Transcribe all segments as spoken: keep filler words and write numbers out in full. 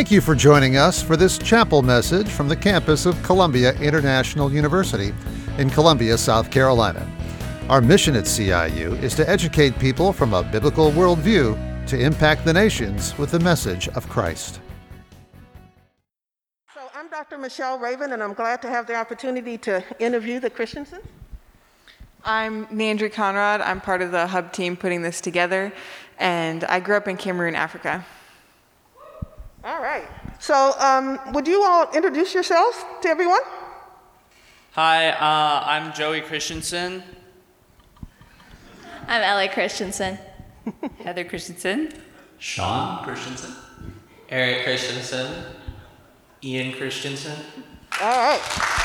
Thank you for joining us for this chapel message from the campus of Columbia International University in Columbia, South Carolina. Our mission at C I U is to educate people from a biblical worldview to impact the nations with the message of Christ. So I'm Doctor Michelle Raven, and I'm glad to have the opportunity to interview the Christiansons. I'm Nandri Conrad. I'm part of the hub team putting this together, and I grew up in Cameroon, Africa. All right. So um, would you all introduce yourselves to everyone? Hi, uh, I'm Joey Christensen. I'm Ellie Christensen. Heather Christensen. Sean Christensen. Eric Christensen. Ian Christensen. All right.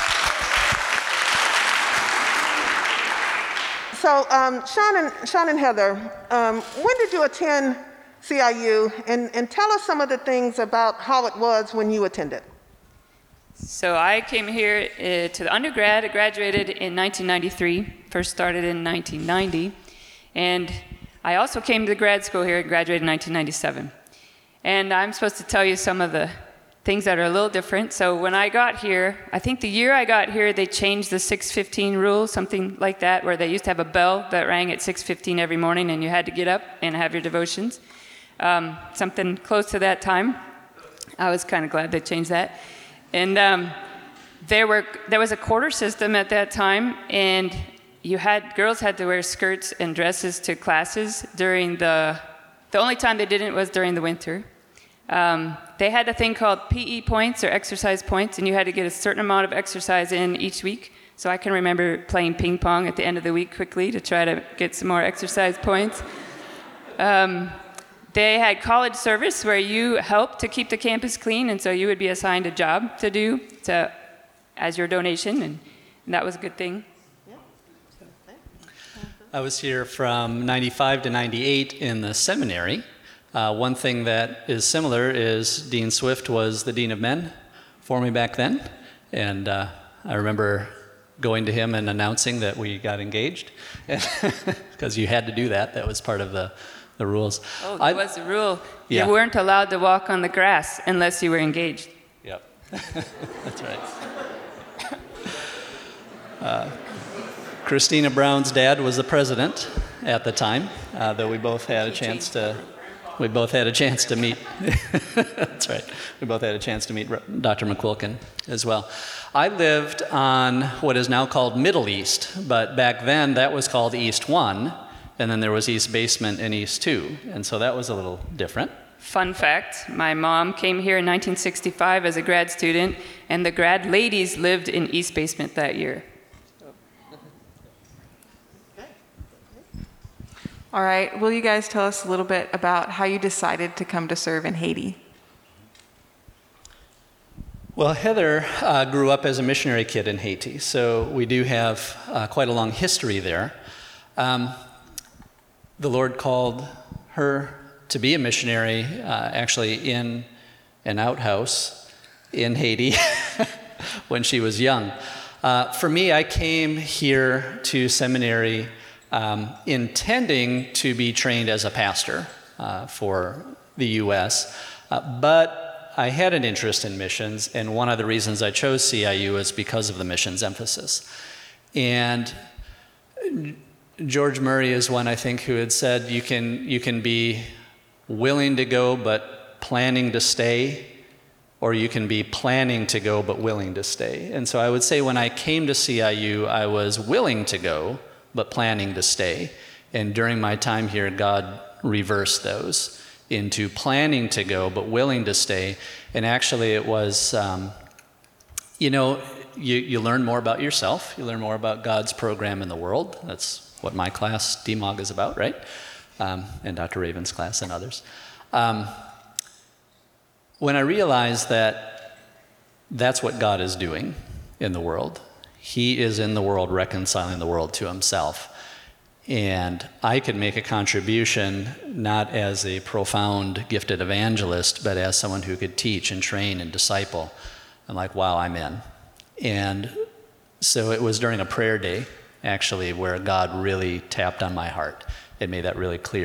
So um, Sean and Sean and Heather, um, when did you attend C I U, and, and tell us some of the things about how it was when you attended. So I came here uh, to the undergrad. I graduated in nineteen ninety-three, first started in nineteen ninety, and I also came to the grad school here and graduated in nineteen ninety-seven. And I'm supposed to tell you some of the things that are a little different. So when I got here, I think the year I got here, they changed the six fifteen rule, something like that, where they used to have a bell that rang at six fifteen every morning, and you had to get up and have your devotions. Um, something close to that time. I was kind of glad they changed that. And um, there were there was a quarter system at that time, and you had girls had to wear skirts and dresses to classes during the. The only time they didn't was during the winter. Um, they had a thing called P E points or exercise points, and you had to get a certain amount of exercise in each week. So I can remember playing ping pong at the end of the week quickly to try to get some more exercise points. Um, They had college service where you helped to keep the campus clean, and so you would be assigned a job to do to, as your donation, and, and that was a good thing. I was here from ninety-five to ninety-eight in the seminary. Uh, one thing that is similar is Dean Swift was the Dean of Men for me back then, and uh, I remember going to him and announcing that we got engaged, because you had to do that. That was part of the the rules. Oh, there I, was a rule. Yeah. You weren't allowed to walk on the grass unless you were engaged. Yep, that's right. Uh, Christina Brown's dad was the president at the time, uh, though we both had a chance to. We both had a chance to meet. That's right. We both had a chance to meet Doctor McQuilkin as well. I lived on what is now called Middle East, but back then that was called East One. And then there was East Basement and East Two, and so that was a little different. Fun fact, my mom came here in nineteen sixty-five as a grad student, and the grad ladies lived in East Basement that year. All right, will you guys tell us a little bit about how you decided to come to serve in Haiti? Well, Heather uh, grew up as a missionary kid in Haiti, so we do have uh, quite a long history there. Um, The Lord called her to be a missionary, uh, actually in an outhouse in Haiti when she was young. Uh, for me, I came here to seminary um, intending to be trained as a pastor uh, for the U S, uh, but I had an interest in missions, and one of the reasons I chose C I U is because of the missions emphasis. And George Murray is one, I think, who had said you can you can be willing to go but planning to stay, or you can be planning to go but willing to stay. And so I would say when I came to C I U, I was willing to go but planning to stay. And during my time here, God reversed those into planning to go but willing to stay. And actually it was, um, you know, you, you learn more about yourself. You learn more about God's program in the world. That's what my class, D MOG, is about, right? Um, and Doctor Raven's class and others. Um, when I realized that that's what God is doing in the world, He is in the world reconciling the world to Himself. And I could make a contribution not as a profound, gifted evangelist, but as someone who could teach and train and disciple. I'm like, wow, I'm in. And so it was during a prayer day, actually, where God really tapped on my heart. It made that really clear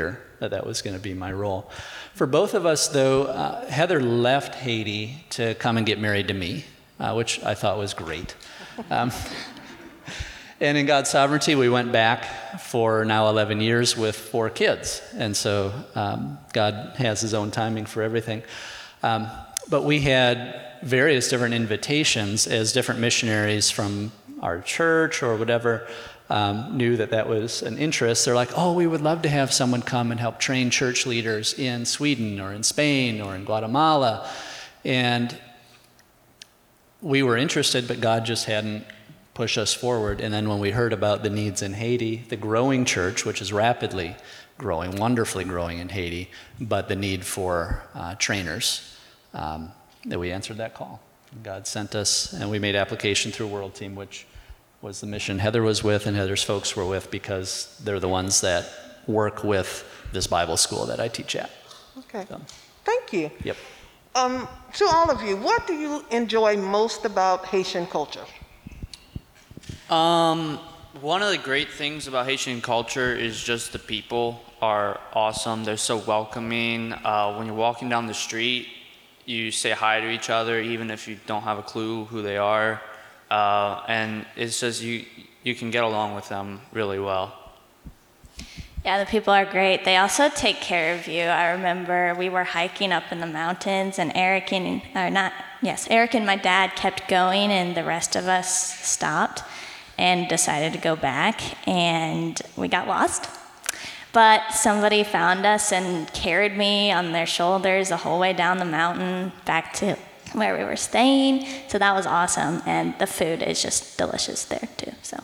that that was going to be my role. For both of us, though, uh, Heather left Haiti to come and get married to me, uh, which I thought was great. Um, and in God's sovereignty, we went back for now eleven years with four kids. And so um, God has his own timing for everything. Um, but we had various different invitations as different missionaries from our church or whatever um, knew that that was an interest. They're like, oh, we would love to have someone come and help train church leaders in Sweden or in Spain or in Guatemala. And we were interested, but God just hadn't pushed us forward. And then when we heard about the needs in Haiti, the growing church, which is rapidly growing, wonderfully growing in Haiti, but the need for uh, trainers, um, that we answered that call. God sent us, and we made application through World Team, which was the mission Heather was with and Heather's folks were with, because they're the ones that work with this Bible school that I teach at. Okay. So, Thank you. yep. Um, to all of you, what do you enjoy most about Haitian culture? Um, one of the great things about Haitian culture is just the people are awesome. They're so welcoming. Uh, when you're walking down the street, you say hi to each other, even if you don't have a clue who they are. Uh, and it's just you, you can get along with them really well. Yeah, the people are great. They also take care of you. I remember we were hiking up in the mountains, and Eric and, or not, yes, Eric and my dad kept going, and the rest of us stopped and decided to go back, and we got lost. But somebody found us and carried me on their shoulders the whole way down the mountain back to where we were staying. So that was awesome, and the food is just delicious there too. So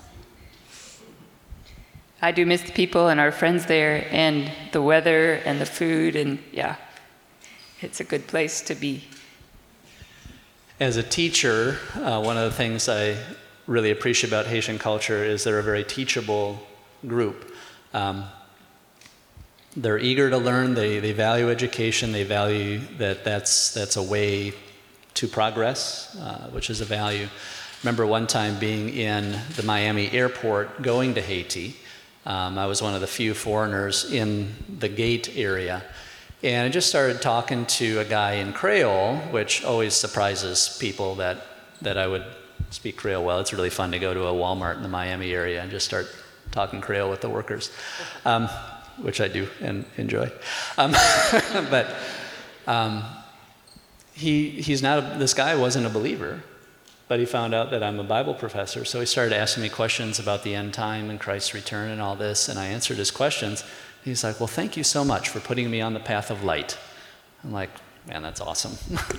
I do miss the people and our friends there, and the weather and the food, and yeah, it's a good place to be. As a teacher, uh, one of the things I really appreciate about Haitian culture is they're a very teachable group. Um, they're eager to learn, they, they value education, they value that that's, that's a way to progress, uh, which is a value. I remember one time being in the Miami airport going to Haiti. Um, I was one of the few foreigners in the gate area. And I just started talking to a guy in Creole, which always surprises people that, that I would speak Creole well. It's really fun to go to a Walmart in the Miami area and just start talking Creole with the workers, um, which I do and enjoy. Um, but um, he, he's not, a, this guy wasn't a believer, but he found out that I'm a Bible professor. So he started asking me questions about the end time and Christ's return and all this, and I answered his questions. He's like, well, thank you so much for putting me on the path of light. I'm like, man, that's awesome.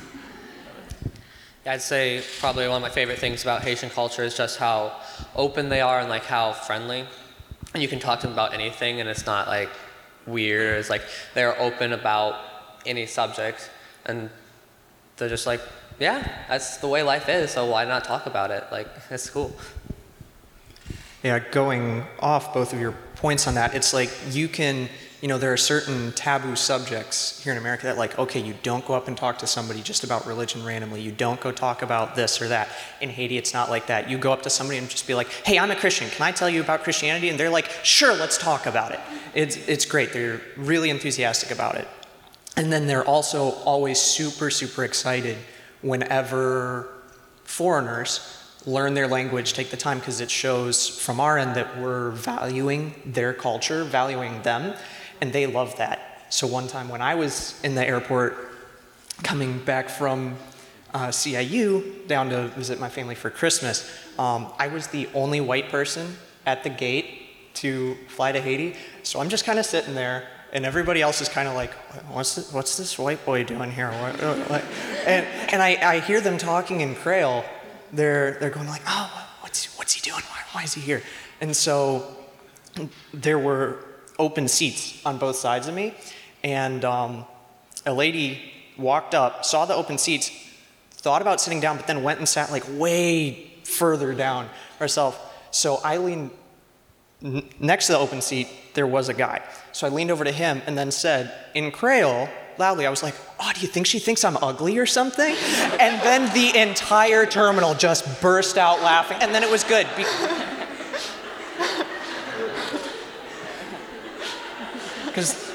I'd say probably one of my favorite things about Haitian culture is just how open they are and like how friendly. And you can talk to them about anything and it's not like weird. It's like they're open about any subject and they're just like, yeah, that's the way life is, so why not talk about it? Like, it's cool. Yeah, going off both of your points on that, it's like you can, you know, there are certain taboo subjects here in America that like, okay, you don't go up and talk to somebody just about religion randomly. You don't go talk about this or that. In Haiti, it's not like that. You go up to somebody and just be like, hey, I'm a Christian. Can I tell you about Christianity? And they're like, sure, let's talk about it. It's, it's great. They're really enthusiastic about it. And then they're also always super, super excited whenever foreigners learn their language, take the time, because it shows from our end that we're valuing their culture, valuing them, and they love that. So one time when I was in the airport coming back from uh, C I U down to visit my family for Christmas, um, I was the only white person at the gate to fly to Haiti. So I'm just kind of sitting there, and everybody else is kind of like, what's this, what's this white boy doing here? What, what? And, and I, I hear them talking in Creole. They're, they're going like, oh, what's, what's he doing? Why, why is he here? And so there were open seats on both sides of me. And um, a lady walked up, saw the open seats, thought about sitting down, but then went and sat like way further down herself. So I leaned n- next to the open seat, there was a guy. So I leaned over to him and then said in Creole, loudly, I was like, oh, do you think she thinks I'm ugly or something? And then the entire terminal just burst out laughing, and then it was good. Because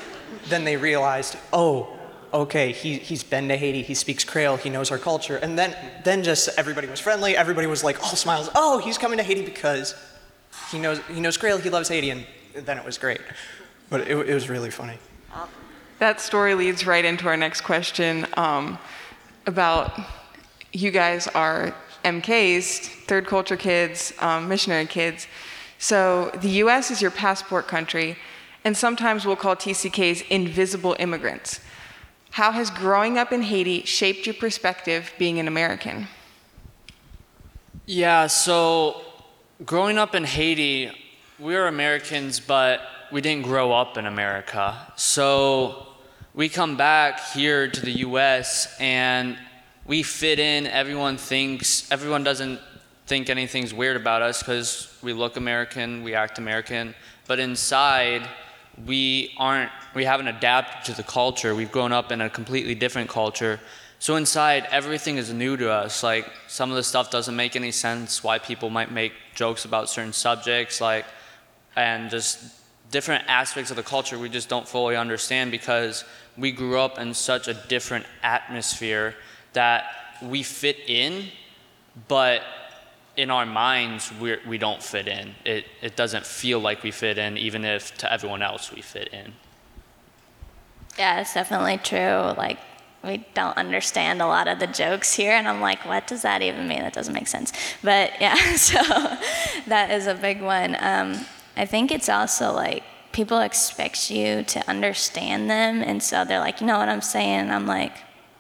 then they realized, oh, okay, he, he's been to Haiti, he speaks Creole, he knows our culture. And then, then just everybody was friendly, everybody was like all smiles, oh, he's coming to Haiti because he knows, he knows Creole, he loves Haiti, and then it was great. But it, it was really funny. That story leads right into our next question um, about you guys are M Ks, third culture kids, um, missionary kids. So the U S is your passport country, and sometimes we'll call T C Ks invisible immigrants. How has growing up in Haiti shaped your perspective being an American? Yeah, so growing up in Haiti, we were Americans, but we didn't grow up in America. So we come back here to the U S and we fit in. Everyone thinks, everyone doesn't think anything's weird about us because we look American, we act American, but inside we aren't, we haven't adapted to the culture. We've grown up in a completely different culture. So inside, everything is new to us. Like, some of the stuff doesn't make any sense, why people might make jokes about certain subjects, like, and just different aspects of the culture we just don't fully understand because we grew up in such a different atmosphere that we fit in, but in our minds, we're, we don't fit in. It, it doesn't feel like we fit in, even if to everyone else we fit in. Yeah, it's definitely true. Like, we don't understand a lot of the jokes here, and I'm like, what does that even mean? That doesn't make sense. But yeah, so that is a big one. Um, I think it's also like, people expect you to understand them, and so they're like, you know what I'm saying? And I'm like,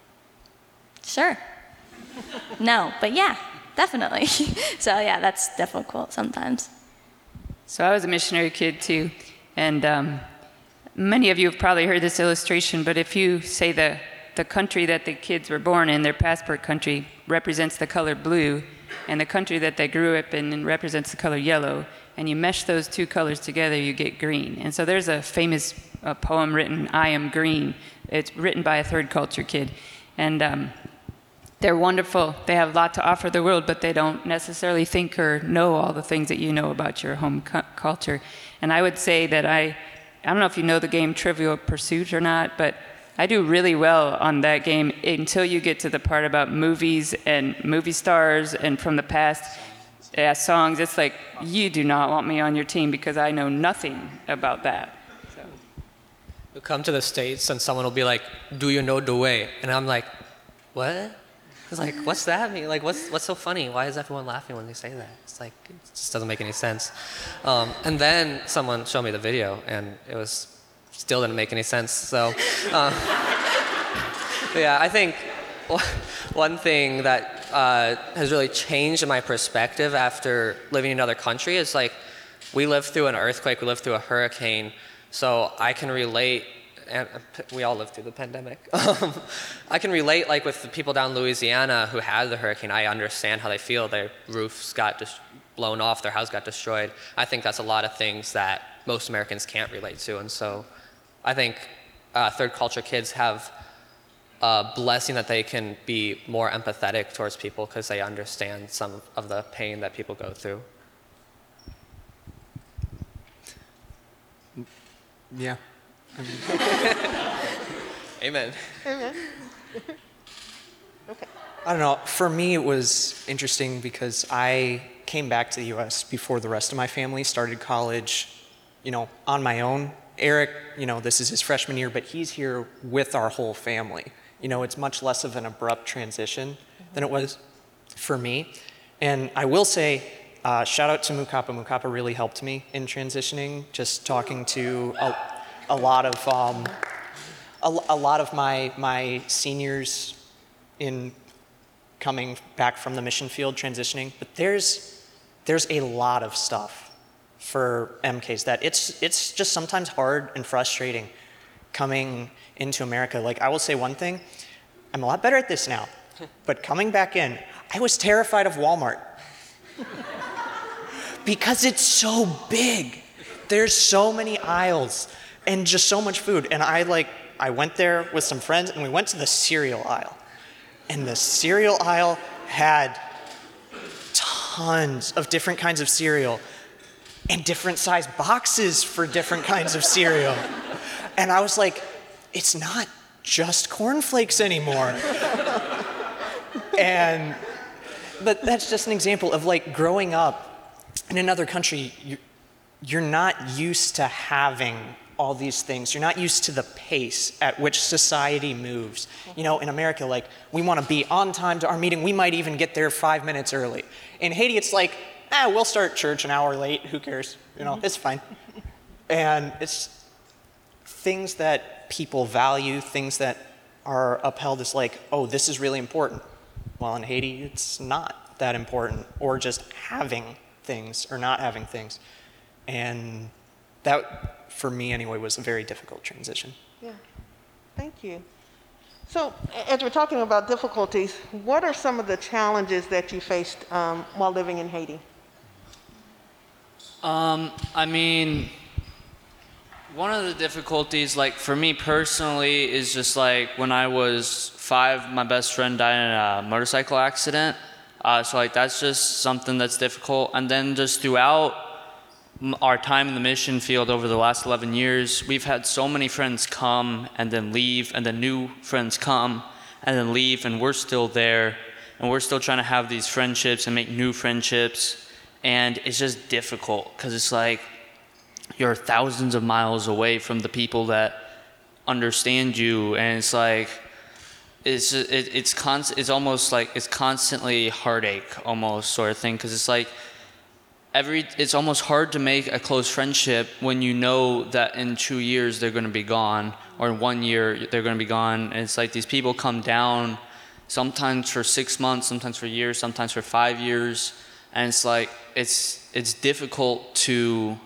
sure. No, but yeah, definitely. So yeah, that's difficult sometimes. So I was a missionary kid too, and um, many of you have probably heard this illustration, but if you say the, the country that the kids were born in, their passport country, represents the color blue, and the country that they grew up in represents the color yellow, and you mesh those two colors together, you get green. And so there's a famous uh, poem written, I Am Green. It's written by a third culture kid. And um, they're wonderful. They have a lot to offer the world, but they don't necessarily think or know all the things that you know about your home cu- culture. And I would say that I, I don't know if you know the game Trivial Pursuit or not, but I do really well on that game until you get to the part about movies and movie stars and from the past. Yeah, songs, it's like, you do not want me on your team because I know nothing about that. So. You'll come to the States and someone will be like, do you know the way? And I'm like, what? It's like, what's that mean? Like, what's what's so funny? Why is everyone laughing when they say that? It's like, it just doesn't make any sense. Um, and then someone showed me the video and it was, still didn't make any sense. So, uh, yeah, I think one thing that Uh, has really changed in my perspective after living in another country is like, we lived through an earthquake, we lived through a hurricane, so I can relate, and we all lived through the pandemic. I can relate like with the people down in Louisiana who had the hurricane. I understand how they feel. Their roofs got just blown off, their house got destroyed. I think that's a lot of things that most Americans can't relate to, and so I think uh, third culture kids have a blessing that they can be more empathetic towards people because they understand some of the pain that people go through. Yeah. Amen. Amen. Okay. I don't know. For me, it was interesting because I came back to the U S before the rest of my family, started college, you know, on my own. Eric, you know, this is his freshman year, but he's here with our whole family. You know, it's much less of an abrupt transition than it was for me. And I will say, uh, shout out to Mukapa. Mukapa really helped me in transitioning, just talking to a, a lot of um, a, a lot of my my seniors in coming back from the mission field, transitioning. But there's there's a lot of stuff for M Ks that it's it's just sometimes hard and frustrating coming into America. Like, I will say one thing, I'm a lot better at this now, but coming back in, I was terrified of Walmart because it's so big. There's so many aisles and just so much food. And I like, I went there with some friends and we went to the cereal aisle, and the cereal aisle had tons of different kinds of cereal and different size boxes for different kinds of cereal. And I was like, it's not just cornflakes anymore. And, but that's just an example of like growing up in another country, you, you're not used to having all these things. You're not used to the pace at which society moves. You know, in America, like, we want to be on time to our meeting. We might even get there five minutes early. In Haiti, it's like, ah, we'll start church an hour late. Who cares? You know, it's fine. And it's things that people value, things that are upheld as like, oh, this is really important. Well, in Haiti, it's not that important, or just having things or not having things. And that, for me anyway, was a very difficult transition. Yeah, thank you. So, as we're talking about difficulties, what are some of the challenges that you faced um, while living in Haiti? Um, I mean, one of the difficulties, like for me personally, is just like when I was five, my best friend died in a motorcycle accident. Uh, so like that's just something that's difficult. And then just throughout our time in the mission field over the last eleven years, we've had so many friends come and then leave, and then new friends come and then leave, and we're still there, and we're still trying to have these friendships and make new friendships. And it's just difficult because it's like you're thousands of miles away from the people that understand you, and it's like it's it, it's const, it's almost like it's constantly heartache almost sort of thing, because it's like every it's almost hard to make a close friendship when you know that in two years they're going to be gone, or in one year they're going to be gone. And it's like these people come down sometimes for six months, sometimes for years, sometimes for five years, and it's like it's it's difficult to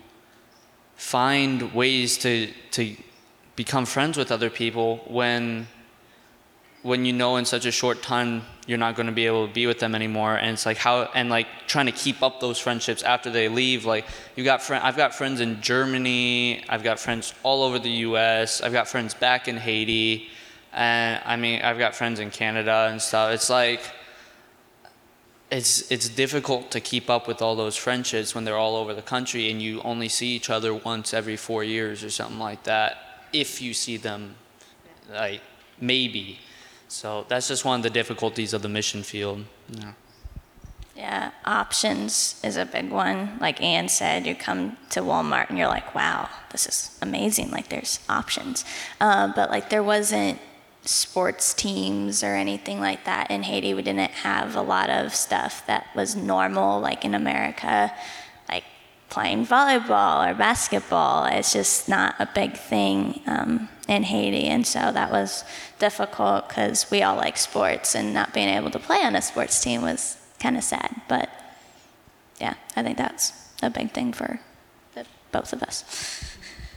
find ways to to become friends with other people when when you know in such a short time you're not going to be able to be with them anymore. And it's like how and like trying to keep up those friendships after they leave. Like you got friend I've got friends in Germany, I've got friends all over the U S, I've got friends back in Haiti, and I mean I've got friends in Canada and stuff. It's like it's it's difficult to keep up with all those friendships when they're all over the country and you only see each other once every four years or something like that, if you see them, like maybe. So that's just one of the difficulties of the mission field. Yeah. Yeah, options is a big one. Like Ann said, you come to Walmart and you're like, wow, this is amazing. Like there's options. Uh, but like there wasn't sports teams or anything like that in Haiti. We didn't have a lot of stuff that was normal, like in America, like playing volleyball or basketball. It's just not a big thing um, in Haiti. And so that was difficult because we all like sports, and not being able to play on a sports team was kind of sad. But yeah, I think that's a big thing for the, both of us.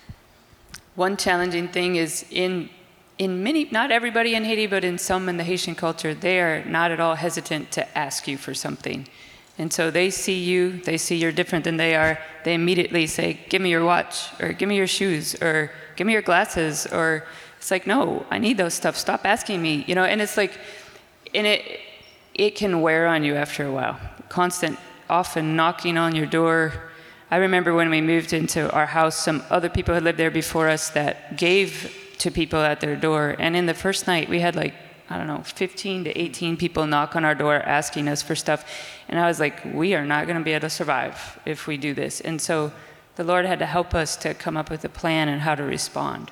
One challenging thing is in in many, not everybody in Haiti, but in some in the Haitian culture, they are not at all hesitant to ask you for something. And so they see you, they see you're different than they are, they immediately say, give me your watch, or give me your shoes, or give me your glasses, or it's like, no, I need those stuff, stop asking me, you know, and it's like, and it, it can wear on you after a while. Constant, often knocking on your door. I remember when we moved into our house, some other people had lived there before us that gave to people at their door. And in the first night, we had like, I don't know, fifteen to eighteen people knock on our door asking us for stuff. And I was like, we are not going to be able to survive if we do this. And so the Lord had to help us to come up with a plan and how to respond.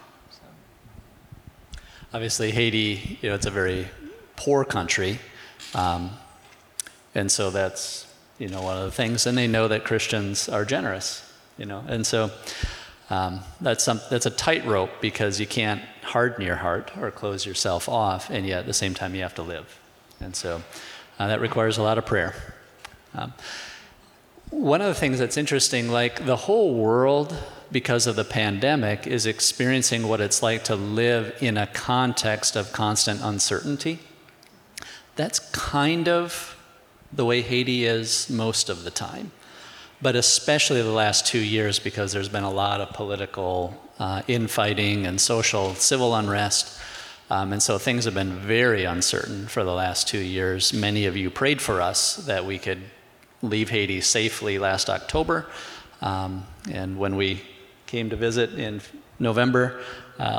So. Obviously, Haiti, you know, it's a very poor country. Um, and so that's, you know, one of the things. And they know that Christians are generous, you know. And so Um, that's some, that's a tightrope, because you can't harden your heart or close yourself off, and yet at the same time you have to live. And so uh, that requires a lot of prayer. Um, one of the things that's interesting, like the whole world, because of the pandemic, is experiencing what it's like to live in a context of constant uncertainty. That's kind of the way Haiti is most of the time. But especially the last two years, because there's been a lot of political uh, infighting and social, civil unrest. Um, and so things have been very uncertain for the last two years. Many of you prayed for us that we could leave Haiti safely last October. Um, and when we came to visit in November, uh,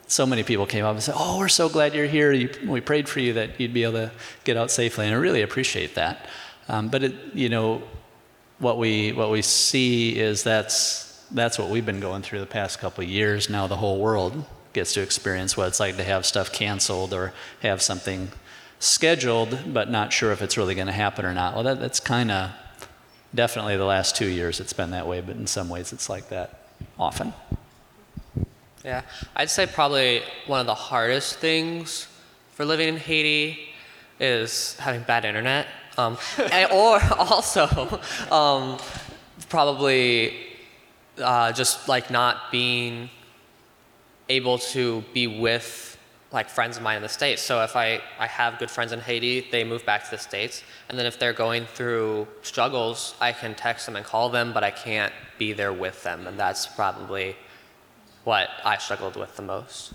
so many people came up and said, "Oh, we're so glad you're here. You, we prayed for you that you'd be able to get out safely," and I really appreciate that. Um, but it, you know, what we what we see is that's that's what we've been going through the past couple of years. Now the whole world gets to experience what it's like to have stuff canceled or have something scheduled, but not sure if it's really going to happen or not. Well, that, that's kind of definitely the last two years it's been that way, but in some ways it's like that often. Yeah, I'd say probably one of the hardest things for living in Haiti is having bad internet, um, and, or also um, probably uh, just like not being able to be with like friends of mine in the States. So if I, I have good friends in Haiti, they move back to the States, and then if they're going through struggles, I can text them and call them, but I can't be there with them, and that's probably what I struggled with the most.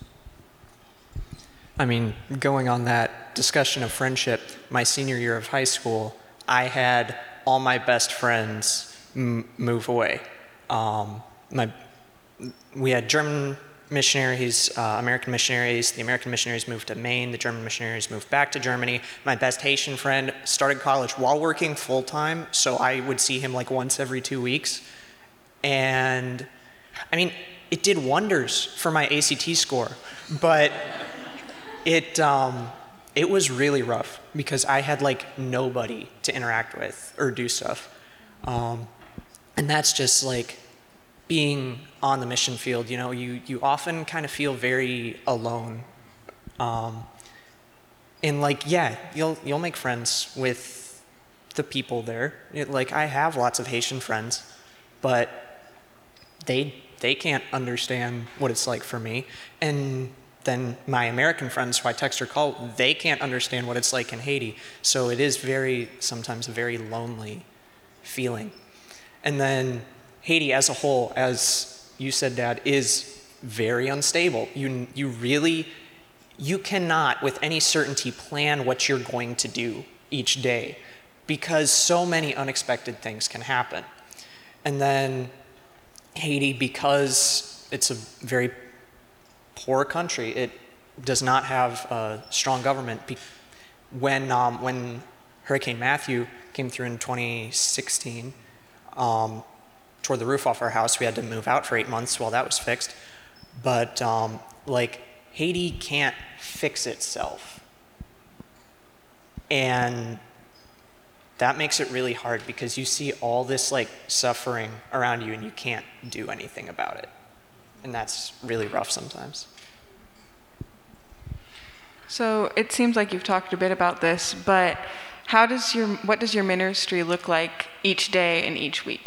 I mean, going on that discussion of friendship, my senior year of high school, I had all my best friends m- move away. Um, my, we had German missionaries, uh, American missionaries. The American missionaries moved to Maine. The German missionaries moved back to Germany. My best Haitian friend started college while working full-time, so I would see him like once every two weeks. And, I mean, it did wonders for my A C T score, but it um, it was really rough because I had like nobody to interact with or do stuff, um, and that's just like being on the mission field. You know, you you often kind of feel very alone, um, and like yeah, you'll you'll make friends with the people there. It, like I have lots of Haitian friends, but they. They can't understand what it's like for me. And then my American friends who I text or call, they can't understand what it's like in Haiti. So it is very, sometimes a very lonely feeling. And then Haiti as a whole, as you said, Dad, is very unstable. You, you really, you cannot with any certainty plan what you're going to do each day because so many unexpected things can happen. And then Haiti, because it's a very poor country, it does not have a strong government. When, um, when Hurricane Matthew came through in twenty sixteen, um, tore the roof off our house, we had to move out for eight months while that was fixed. But um, like Haiti can't fix itself. And that makes it really hard because you see all this like suffering around you and you can't do anything about it. And that's really rough sometimes. So it seems like you've talked a bit about this, but how does your what does your ministry look like each day and each week?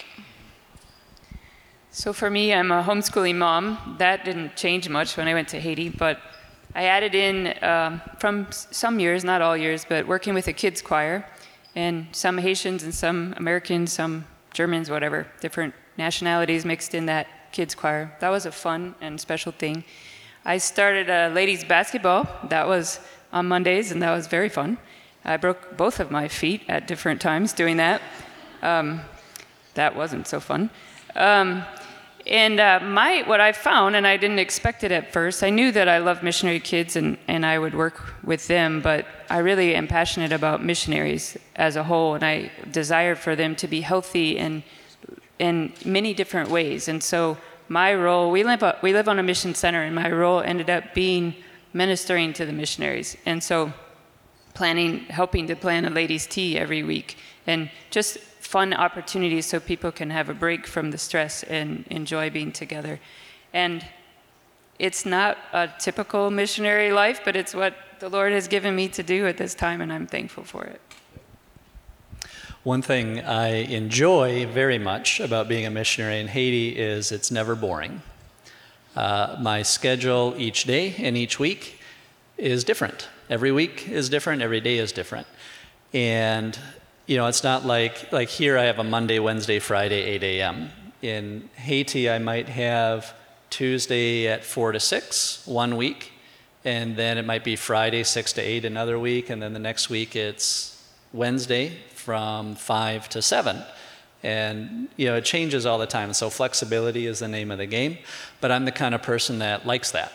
So for me, I'm a homeschooling mom. That didn't change much when I went to Haiti, but I added in um, from some years, not all years, but working with a kids choir. And some Haitians and some Americans, some Germans, whatever, different nationalities mixed in that kids choir. That was a fun and special thing. I started uh, ladies basketball. That was on Mondays, and that was very fun. I broke both of my feet at different times doing that. Um, that wasn't so fun. Um, and uh, my what I found, and I didn't expect it at first, I knew that I loved missionary kids and, and I would work with them, but I really am passionate about missionaries as a whole, and I desire for them to be healthy in, in many different ways. And so my role, we live, we live on a mission center, and my role ended up being ministering to the missionaries. And so planning, helping to plan a ladies' tea every week, and just fun opportunities so people can have a break from the stress and enjoy being together. And it's not a typical missionary life, but it's what the Lord has given me to do at this time, and I'm thankful for it. One thing I enjoy very much about being a missionary in Haiti is it's never boring. Uh, my schedule each day and each week is different. Every week is different, every day is different. And you know, it's not like, like here I have a Monday, Wednesday, Friday, eight a.m. In Haiti, I might have Tuesday at four to six one week, and then it might be Friday, six to eight another week, and then the next week it's Wednesday from five to seven. And, you know, it changes all the time, so flexibility is the name of the game, but I'm the kind of person that likes that.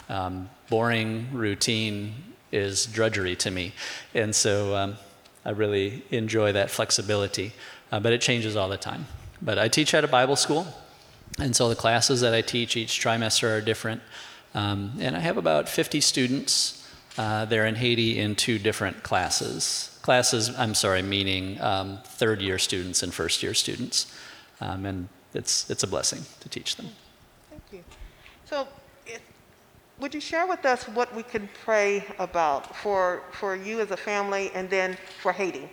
Um, boring routine is drudgery to me. And so um, I really enjoy that flexibility, uh, but it changes all the time. But I teach at a Bible school, and so the classes that I teach each trimester are different. Um, and I have about fifty students uh, there in Haiti in two different classes. Classes, I'm sorry, meaning um, third year students and first year students. Um, and it's, it's a blessing to teach them. Thank you. So, if, would you share with us what we can pray about for, for you as a family and then for Haiti?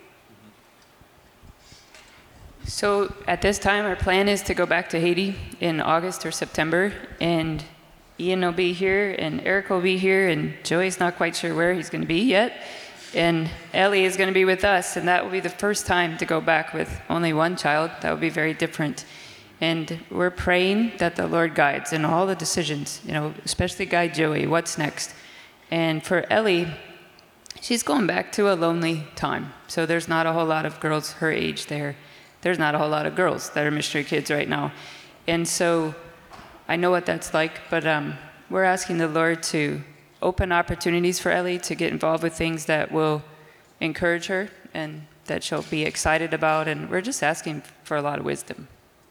So at this time, our plan is to go back to Haiti in August or September, and Ian will be here, and Eric will be here, and Joey's not quite sure where he's going to be yet, and Ellie is going to be with us, and that will be the first time to go back with only one child. That will be very different. And we're praying that the Lord guides in all the decisions, you know, especially guide Joey, what's next. And for Ellie, she's going back to a lonely time. So there's not a whole lot of girls her age there. There's not a whole lot of girls that are missionary kids right now. And so I know what that's like, but um, we're asking the Lord to open opportunities for Ellie to get involved with things that will encourage her and that she'll be excited about. And we're just asking for a lot of wisdom.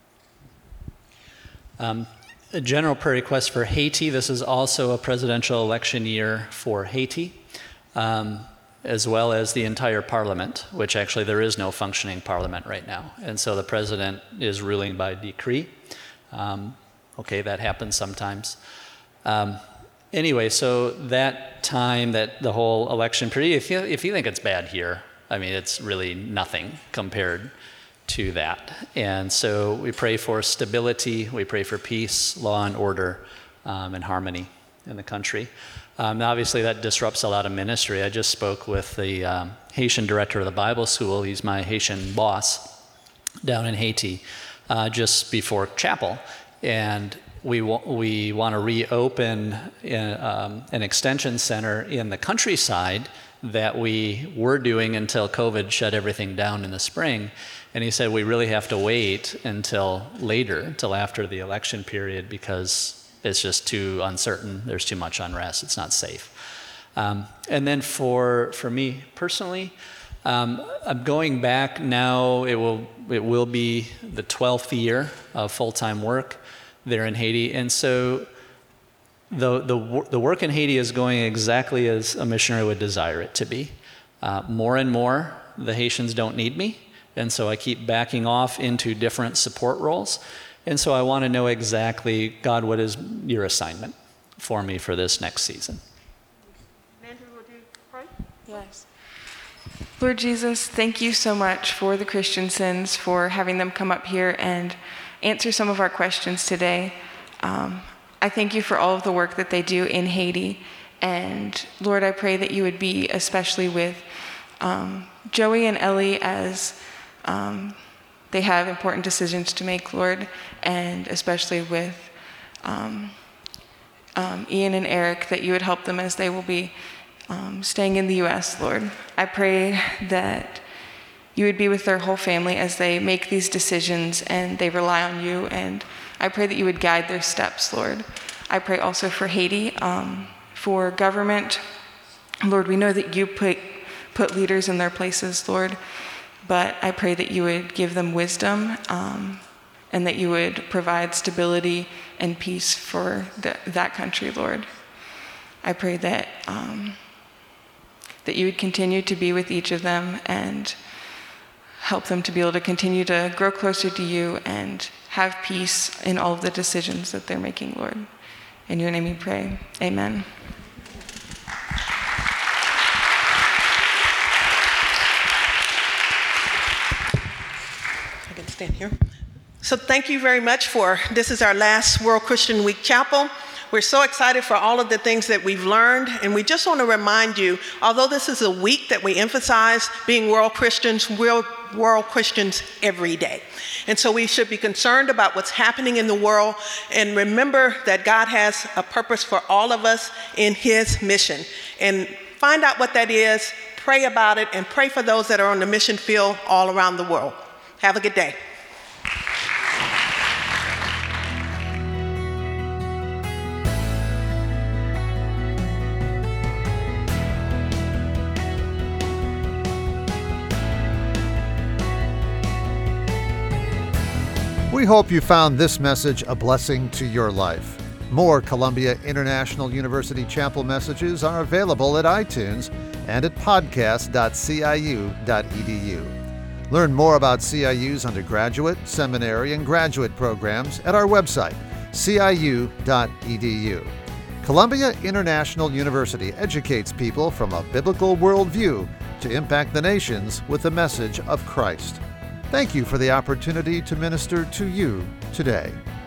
Um, a general prayer request for Haiti. This is also a presidential election year for Haiti, um, as well as the entire parliament, which actually there is no functioning parliament right now. And so the president is ruling by decree. Um, okay, that happens sometimes. Um, anyway, so that time, that the whole election period, if you, if you think it's bad here, I mean, it's really nothing compared to that. And so we pray for stability, we pray for peace, law and order, um, and harmony in the country. Um, obviously that disrupts a lot of ministry. I just spoke with the um, Haitian director of the Bible school. He's my Haitian boss down in Haiti uh, just before chapel. And we, wa- we want to reopen in, um, an extension center in the countryside that we were doing until COVID shut everything down in the spring. And he said, we really have to wait until later, until after the election period, because it's just too uncertain. There's too much unrest. It's not safe. Um, and then for for me personally, um, I'm going back now. It will it will be the twelfth year of full-time work there in Haiti. And so the the the work in Haiti is going exactly as a missionary would desire it to be. Uh, more and more, the Haitians don't need me. And so I keep backing off into different support roles. And so I want to know exactly, God, what is your assignment for me for this next season? Andrew, would you pray? Yes. Lord Jesus, thank you so much for the Christiansons, for having them come up here and answer some of our questions today. Um, I thank you for all of the work that they do in Haiti. And Lord, I pray that you would be especially with um, Joey and Ellie as Um, they have important decisions to make, Lord, and especially with um, um, Ian and Eric, that you would help them as they will be um, staying in the U S, Lord. I pray that you would be with their whole family as they make these decisions and they rely on you, and I pray that you would guide their steps, Lord. I pray also for Haiti, um, for government. Lord, we know that you put, put leaders in their places, Lord. But I pray that you would give them wisdom um, and that you would provide stability and peace for the, that country, Lord. I pray that um, that you would continue to be with each of them and help them to be able to continue to grow closer to you and have peace in all of the decisions that they're making, Lord. In your name we pray. Amen. Stand here. So thank you very much for, this is our last World Christian Week Chapel. We're so excited for all of the things that we've learned, and we just want to remind you, although this is a week that we emphasize being world Christians, we're world Christians every day. And so we should be concerned about what's happening in the world and remember that God has a purpose for all of us in his mission. And find out what that is, pray about it, and pray for those that are on the mission field all around the world. Have a good day. We hope you found this message a blessing to your life. More Columbia International University Chapel messages are available at iTunes and at podcast dot c i u dot e d u. Learn more about C I U's undergraduate, seminary, and graduate programs at our website, c i u dot e d u. Columbia International University educates people from a biblical worldview to impact the nations with the message of Christ. Thank you for the opportunity to minister to you today.